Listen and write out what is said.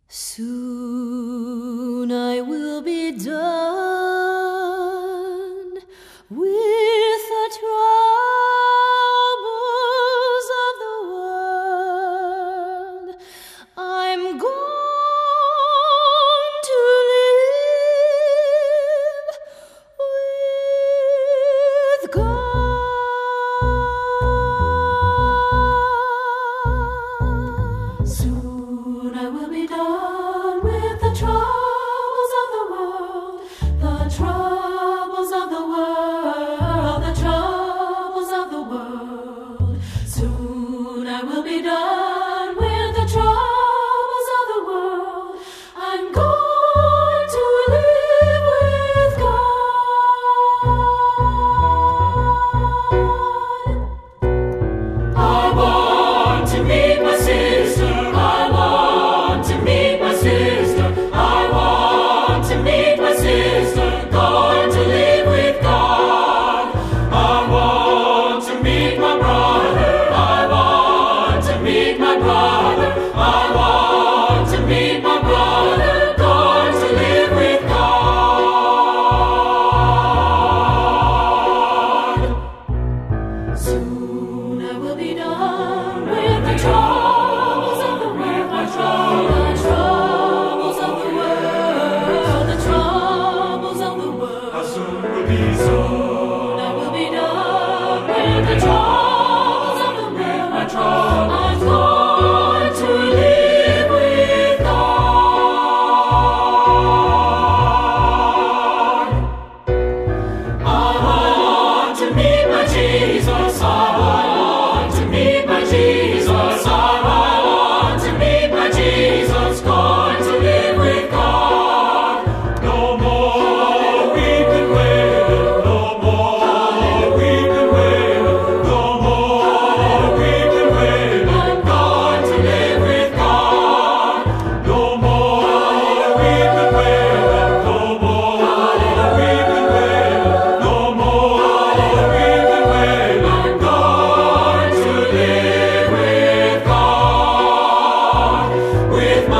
Soon I will be done with the troubles of the world. I'm going to live with God. Soon I will be done with the troubles of the world, the troubles of the world, the troubles of the world. Soon I will be done with the troubles of the world. I'm going to live with God. I want to meet my sister. I want to meet my sister. I want to meet my sister. Going to live with God. I want to meet my brother. I want to meet my brother. I want to meet my brother. Going to live with God. Soon I will be done with the troubles of the world, the troubles of the world, the troubles of the world. How soon will be so? Soon I will be done with the troubles of the world, my troubles. I'm going to live with God. I want to meet my Jesus. I want to meet my Jesus. I want to meet my Jesus. Going to live with God. No more weeping, wailing. No more weeping, wailing. No more weeping, wailing. I'm going to live with God. No more weeping, wailing. No more weeping, wailing. No more weeping, wailing. I'm going to live with God, with my